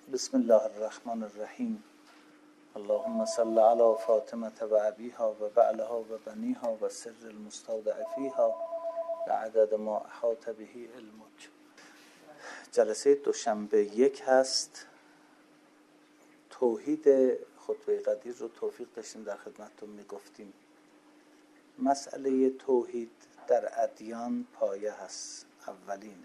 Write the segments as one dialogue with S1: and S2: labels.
S1: بسم الله الرحمن الرحیم. اللهم صل علی فاطمه و ابیها و بعلها و بنیها و سر المستودع فیها و عدد ما احاط به علمک. جلسه دوشنبه 1 هست. توحید خطبه قدیر رو توفیق داشتیم در خدمتتون میگفتیم. مسئله توحید در ادیان پایه هست، اولینه.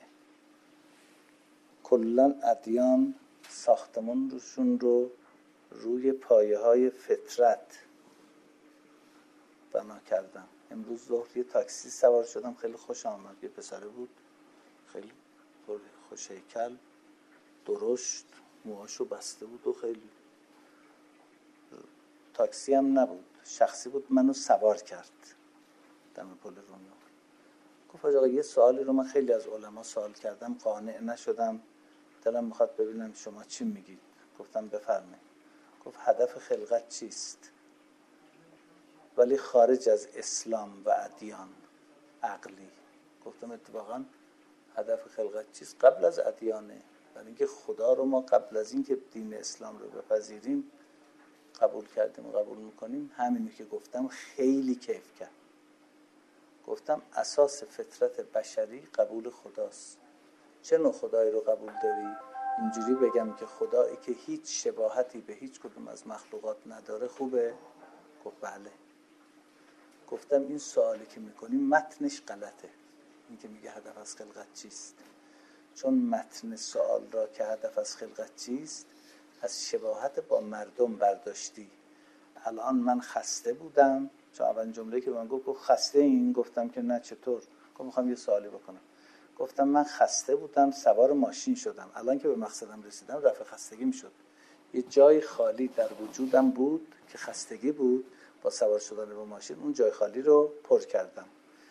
S1: کلا ادیان ساختمان روشون رو روی پایه های فطرت بنا کردم. امروز ظهر یه تاکسی سوار شدم، خیلی خوش آمد. یه پسره بود خیلی خوش هیکل، درشت، موهاشو بسته بود و خیلی تاکسی هم نبود، شخصی بود. منو سوار کرد دم پل رومیا. گفت آقا یه سوالی رو من خیلی از علما سوال کردم، قانع نشدم، دلم میخواد ببینم شما چی میگید. گفتم بفرمایید. گفت هدف خلقت چیست؟ ولی خارج از اسلام و ادیان عقلی. گفتم اتفاقا هدف خلقت چیست؟ قبل از ادیانه. برای اینکه خدا رو ما قبل از اینکه دین اسلام رو بپذیریم قبول کردیم و قبول میکنیم. همینی که گفتم خیلی کیف کرد. گفتم اساس فطرت بشری قبول خداست. چه نوع خدایی رو قبول داری؟ اینجوری بگم که خدایی که هیچ شباهتی به هیچ کدوم از مخلوقات نداره خوبه؟ گفت بله. گفتم این سوالی که میکنی متنش غلطه، این که میگه هدف از خلقت چیست. چون متن سوال را که هدف از خلقت چیست از شباهت با مردم برداشتی. الان من خسته بودم، چون اول جمله که من گفت خسته این، گفتم که نه چطور. گفت میخوام یه سوالی بکنم. گفتم من خسته بودم، سوار ماشین شدم، الان که به مقصدم رسیدم رفع خستگی میشد. یه جای خالی در وجودم بود که خستگی بود، با سوار شدن به ماشین اون جای خالی رو پر کردم.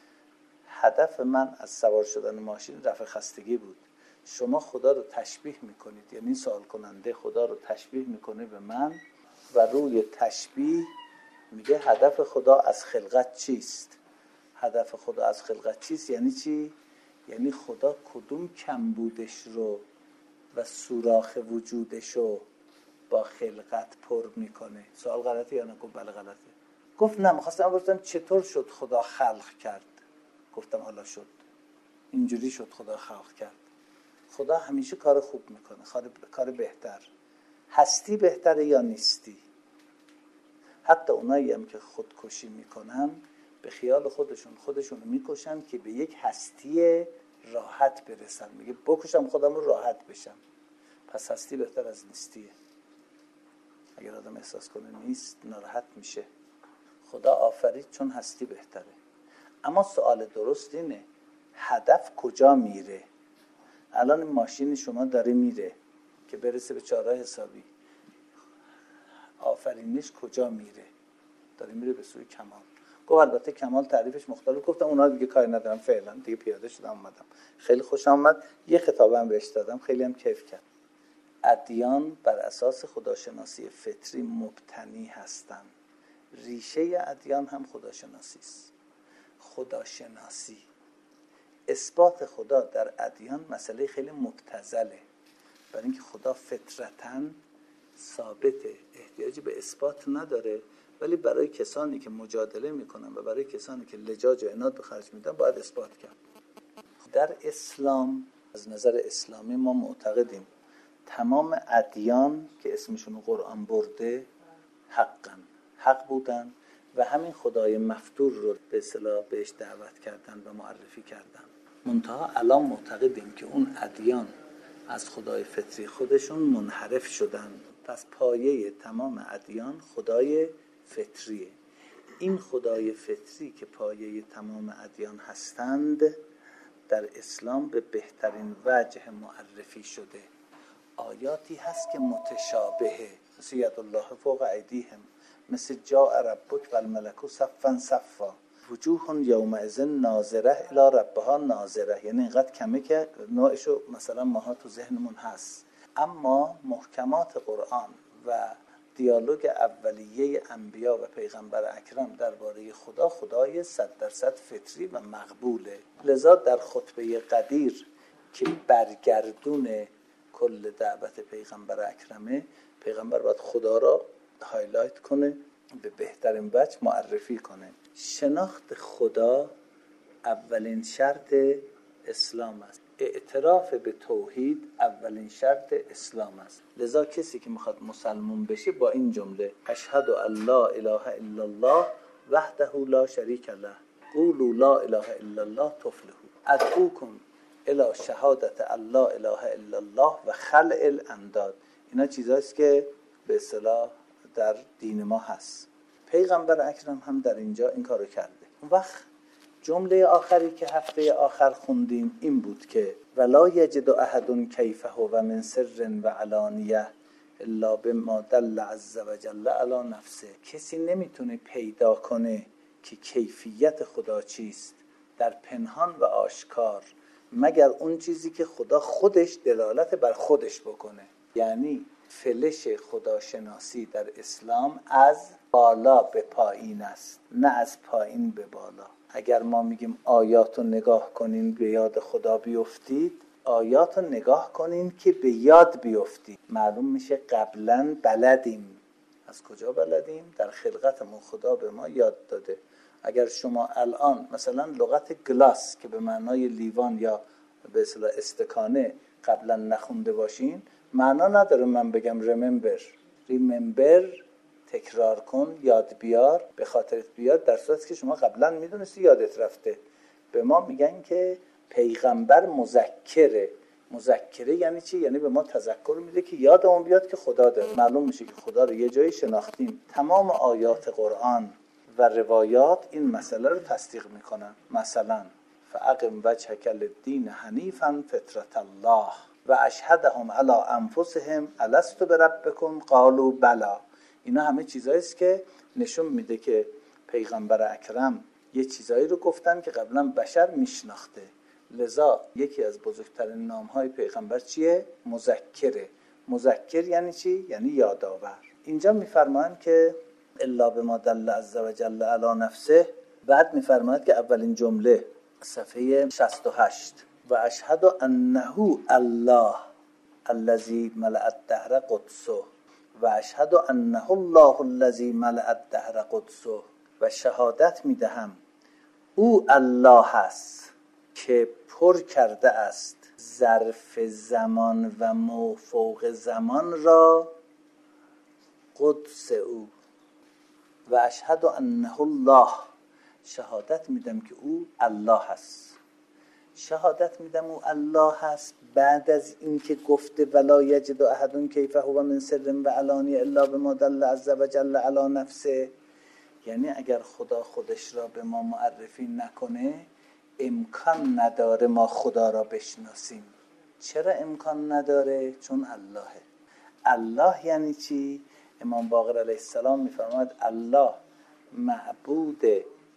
S1: هدف من از سوار شدن ماشین رفع خستگی بود. شما خدا رو تشبیه میکنید، یعنی سوال کننده خدا رو تشبیه میکنه به من و روی تشبیه میگه هدف خدا از خلقت چیست. هدف خدا از خلقت چیست یعنی چی؟ یعنی خدا کدوم کمبودش رو و سوراخ وجودش رو با خلقت پر میکنه. سوال غلطه یا نه؟ گفت بله غلطه. گفت نه، میخواستم بپرسم چطور شد خدا خلق کرد. گفتم حالا شد، اینجوری شد خدا خلق کرد. خدا همیشه کار خوب میکنه، کار بهتر. هستی بهتره یا نیستی؟ حتی اونایی هم که خودکشی میکنن به خیال خودشون میکشن که به یک هستی راحت برسن. میگه بکشم خودم رو راحت بشم. پس هستی بهتر از نیستیه. اگر آدم احساس کنه نیست ناراحت میشه. خدا آفرید چون هستی بهتره. اما سوال درست اینه هدف کجا میره؟ الان ماشین شما داره میره که برسه به چهارراه حسابی. آفرینش کجا میره؟ داره میره به سوی کمال. گفت البته کمال تعریفش مختلف. گفتم اونا دیگه کاری ندارم، فعلا دیگه پیاده شدم اومدم. خیلی خوشم اومد. یه خطابم بهش دادم، خیلی هم کیف کرد. ادیان بر اساس خداشناسی فطری مبتنی هستند. ریشه ادیان هم خداشناسی است. خداشناسی، اثبات خدا در ادیان مسئله خیلی مبتذله. برای اینکه خدا فطرتاً ثابته، احتیاجی به اثبات نداره. ولی برای کسانی که مجادله میکنن و برای کسانی که لجاج و عناد به خرج میدن باید اثبات کرد. در اسلام، از نظر اسلامی ما معتقدیم تمام ادیان که اسمشون قرآن برده حق بودن و همین خدای مفتور رو به اصطلاح بهش دعوت کردن و معرفی کردن. منتها الان معتقدیم که اون ادیان از خدای فطری خودشون منحرف شدن. پس پایه تمام ادیان خدای فطریه. این خدای فطری که پایه تمام ادیان هستند در اسلام به بهترین وجه معرفی شده. آیاتی هست که متشابهه، مثل ید الله فوق ایدیهم، مثل جاء ربک و الملک صفا صفا، وجوه یومئذ ناظره الی ربها ناظره. یعنی اینقدر کمه که نوعشو مثلا ماها تو ذهنمون هست. اما محکمات قرآن و دیالوگ اولیه انبیا و پیغمبر اکرم درباره خدای 100% فطری و مقبوله. لذا در خطبه قدیر که برگردون کل دعوت پیغمبر اکرمه، پیغمبر باید خدا را هایلایت کنه، به بهترین وجه معرفی کنه. شناخت خدا اولین شرط اسلام است. اعتراف به توحید اولین شرط اسلام است. لذا کسی که میخواد مسلمان بشه با این جمله اشهد ان لا اله الا الله وحده لا شریک له قولوا لا اله الا الله تفلحوا ادعوکم الی شهادت ان لا اله الا الله و خلع الانداد. اینا چیزاییست که به اصطلاح در دین ما هست. پیغمبر اکرم هم در اینجا این کارو کرده. اون وقت جمله آخری که هفته آخر خوندیم این بود که ولا یجد احد کیفه و من سر و علانیه الا بما دل عز وجل علی نفسه. کسی نمیتونه پیدا کنه که کیفیت خدا چیست در پنهان و آشکار مگر اون چیزی که خدا خودش دلالت بر خودش بکنه. یعنی فلش خداشناسی در اسلام از بالا به پایین است، نه از پایین به بالا. اگر ما میگیم آیات رو نگاه کنین به یاد خدا بیفتید، آیات رو نگاه کنین که به یاد بیفتید. معلوم میشه قبلا بلدیم. از کجا بلدیم؟ در خلقتمون خدا به ما یاد داده. اگر شما الان مثلا لغت گلاس که به معنای لیوان یا به اصطلاح استکانه قبلا نخونده باشین، معنا نداره من بگم ریممبر تکرار کن، یاد بیار، به خاطرت بیاد، در صورتی که شما قبلا میدونستی یادت رفته. به ما میگن که پیغمبر مذکره یعنی چی؟ یعنی به ما تذکر میده که یادمون بیاد که خدا داره. معلوم میشه که خدا رو یه جایی شناختیم. تمام آیات قرآن و روایات این مسئله رو تصدیق میکنن. مثلا فاقم وجهک للدین حنیفا فطرة الله و اشهدهم علی انفسهم الست بربکم قالوا بلی. اینا همه چیزاییست که نشون میده که پیغمبر اکرم یه چیزایی رو گفتن که قبلا بشر میشناخته. لذا یکی از بزرگترین نامهای پیغمبر چیه؟ مذکره. مذکر یعنی چی؟ یعنی یادآور. اینجا میفرمایند که الا بما دل عز وجل علی نفسه. بعد میفرماید که اولین جمله صفحه 68 و اشهد انه الله الذی ملأ الدهر قدسه و اشهد انه الله الذی ملأ الدهر قدسه و شهادت میدهم او الله است که پر کرده است ظرف زمان و موفوق زمان را قدس او. و اشهد انه الله، شهادت میدم که او الله هست. شهادت میدم او الله هست بعد از اینکه گفته ولا یجد احد کیفه و من سر و علانیه الا بما دل عز وجل علی نفسه. یعنی اگر خدا خودش را به ما معرفی نکنه امکان نداره ما خدا را بشناسیم. چرا امکان نداره؟ چون اللهه. الله یعنی چی؟ امام باقر علیه السلام میفرماید الله معبود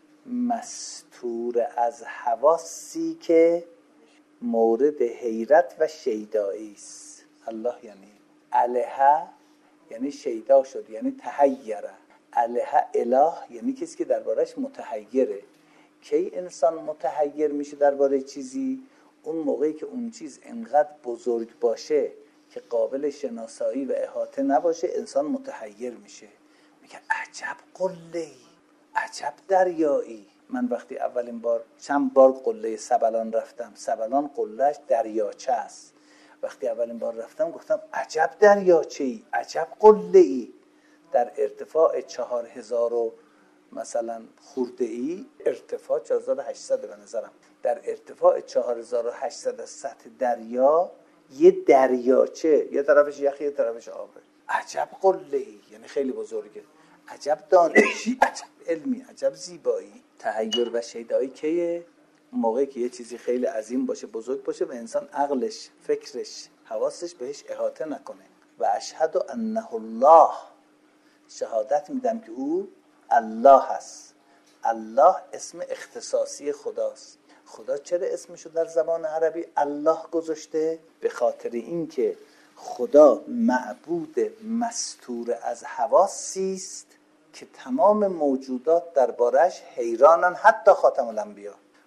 S1: مستور از حواسی که مورد حیرت و شیدایی است. الله یعنی الها، یعنی شیدا شد، یعنی تحیره. الها اله یعنی کسی که دربارش متحیره. کی انسان متحیر میشه درباره چیزی؟ اون موقعی که اون چیز انقدر بزرگ باشه که قابل شناسایی و احاطه نباشه انسان متحیر میشه. میگه عجب قله‌ای، عجب دریایی. من وقتی اولین بار چند بار قله سبلان رفتم، سبلان قلهش دریاچه است. وقتی اولین بار رفتم گفتم عجب دریاچه‌ای، عجب قله‌ای. در ارتفاع 4000 مثلا خورده‌ای، ارتفاع 4800 به نظرم، در ارتفاع 4800 از سطح دریا یه دریاچه، یه طرفش یخی یه طرفش آبه. عجب قله‌ای، یعنی خیلی بزرگه. عجب دانشی، عجب علمی، عجب زیبایی. تحیر و شیدایی که موقعی که یه چیزی خیلی عظیم باشه، بزرگ باشه و انسان عقلش، فکرش، حواسش بهش احاطه نکنه. و اشهد انه الله، شهادت میدم که او الله هست. الله اسم اختصاصی خداست. خدا چرا اسمشو در زبان عربی الله گذاشته؟ به خاطر این که خدا معبود مستور از حواسی است که تمام موجودات دربارش حیرانن، حتی خاتم الانبیا.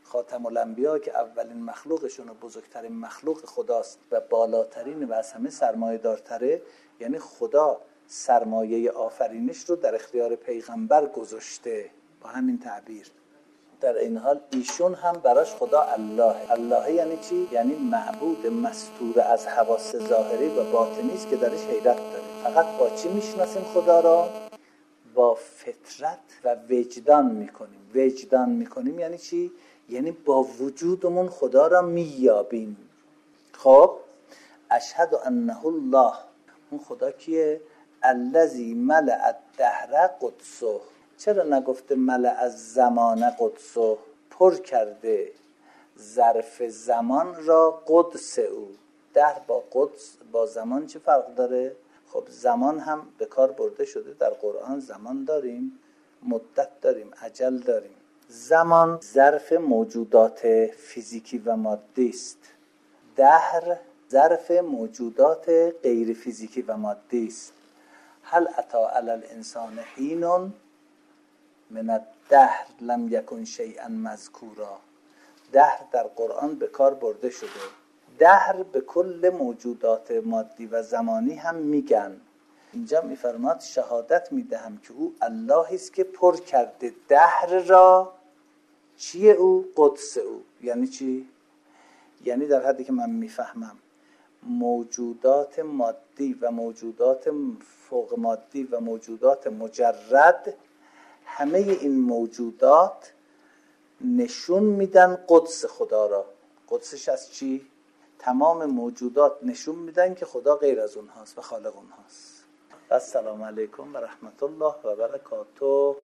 S1: خاتم الانبیا که اولین مخلوقشون و بزرگترین مخلوق خداست و بالاترین و از همه سرمایه دارتره، یعنی خدا سرمایه آفرینش رو در اختیار پیغمبر گذاشته با همین تعبیر. در این حال ایشون هم براش خدا الله یعنی چی؟ یعنی معبود مستور از حواس ظاهری و باطنی است که درش حیرت داره. فقط با چی میشناسیم خدا را؟ با فطرت و وجدان میکنیم. وجدان میکنیم یعنی چی؟ یعنی با وجودمون خدا را مییابیم. خب اشهد انه الله، اون خدا کیه؟ الذی ملأ الدهر قدسه. چرا نگفته ملأ الزمان قدسه؟ پر کرده ظرف زمان را قدس او. دهر با قدس با زمان چه فرق داره؟ خب زمان هم به کار برده شده در قرآن. زمان داریم، مدت داریم، اجل داریم. زمان ظرف موجودات فیزیکی و مادی است. دهر ظرف موجودات غیر فیزیکی و مادی است. هل اتی علی الانسان حین من الدهر لم یکن شیئا مذکورا. دهر در قرآن به کار برده شده. دهر به کل موجودات مادی و زمانی هم میگن. اینجا میفرماد شهادت میدهم که او الله است که پر کرده دهر را. چیه او؟ قدس او. یعنی چی؟ یعنی در حدی که من میفهمم موجودات مادی و موجودات فوق مادی و موجودات مجرد، همه این موجودات نشون میدن قدس خدا را. قدسش از چی؟ تمام موجودات نشون میدن که خدا غیر از اونهاست و خالق اونهاست. السلام علیکم و رحمت الله و برکاته.